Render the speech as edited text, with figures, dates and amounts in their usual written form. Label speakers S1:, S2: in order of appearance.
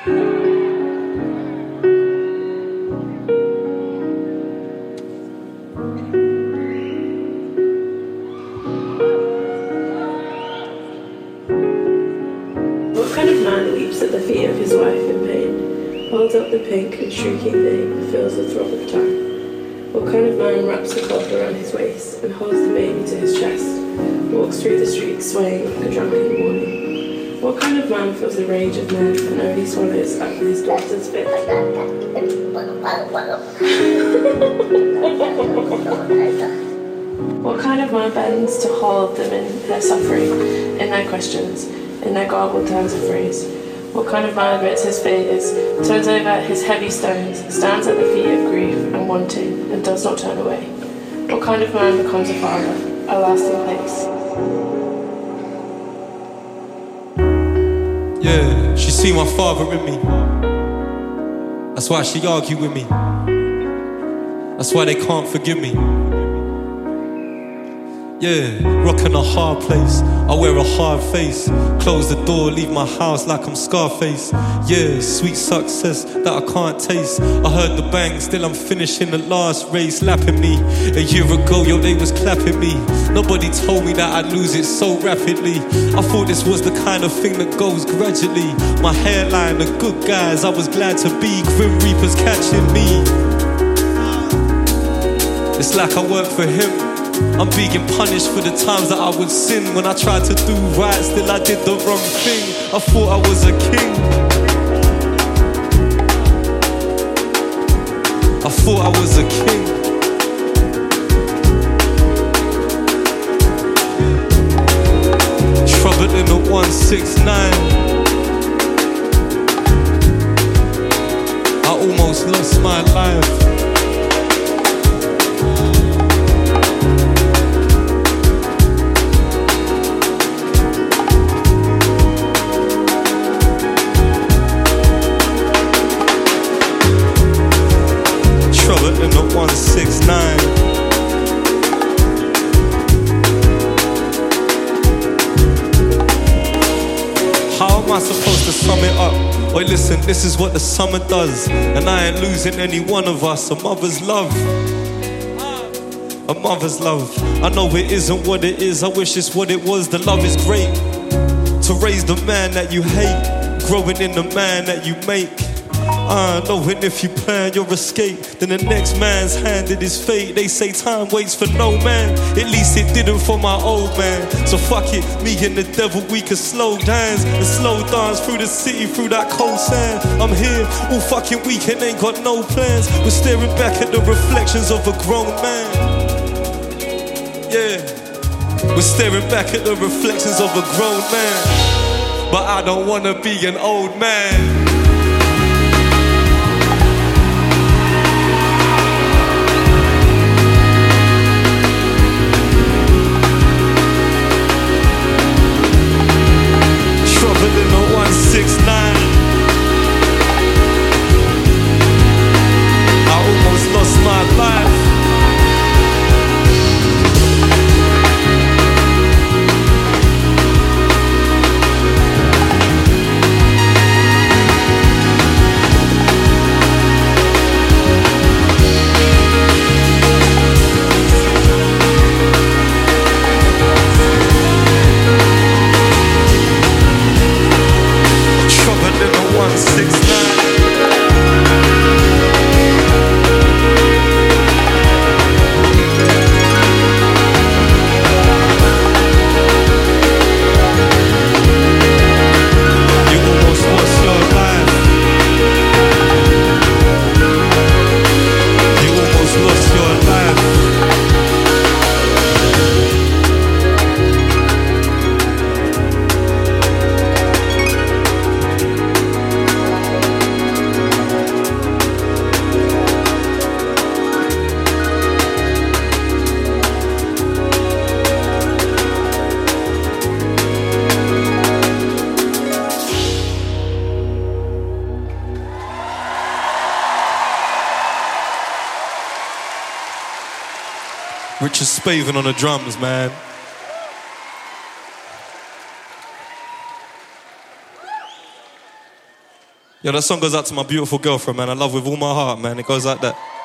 S1: What kind of man weeps at the feet of his wife in pain, holds up the pink and shrieking thing that feels the throb of time? What kind of man wraps a cloth around his waist and holds the baby to his chest, walks through the streets swaying like a drunken warning? What kind of man feels the rage of men and only swallows up with his daughter's spit? What kind of man bends to hold them in their suffering, in their questions, in their garbled turns of phrase? What kind of man admits his failures, turns over his heavy stones, stands at the feet of grief and wanting, and does not turn away? What kind of man becomes a father, a lasting place?
S2: Yeah, she see my father in me. That's why she argue with me. That's why they can't forgive me. Yeah, rockin' a hard place, I wear a hard face. Close the door, leave my house like I'm Scarface. Yeah, sweet success that I can't taste. I heard the bang, still I'm finishing the last race. Lapping me, a year ago, yo, they was clapping me. Nobody told me that I'd lose it so rapidly. I thought this was the kind of thing that goes gradually. My hairline, the good guys, I was glad to be. Grim Reapers catching me. It's like I work for him. I'm being punished for the times that I would sin. When I tried to do right, still I did the wrong thing. I thought I was a king. I thought I was a king. Trouble in the 169. I almost lost my life. In the 169. How am I supposed to sum it up? Wait, listen, this is what the summer does, and I ain't losing any one of us. A mother's love, a mother's love. I know it isn't what it is, I wish it's what it was. The love is great, to raise the man that you hate, growing in the man that you make. Knowing if you plan your escape, then the next man's handed his fate. They say time waits for no man, at least it didn't for my old man. So fuck it, me and the devil, we can slow dance and slow dance through the city, through that cold sand. I'm here all fucking weekend, ain't got no plans. We're staring back at the reflections of a grown man. Yeah, we're staring back at the reflections of a grown man. But I don't wanna be an old man. In the 169, I almost lost my life. Richard Spaven on the drums, man. Yo, that song goes out to my beautiful girlfriend, man. I love with all my heart, man. It goes like that.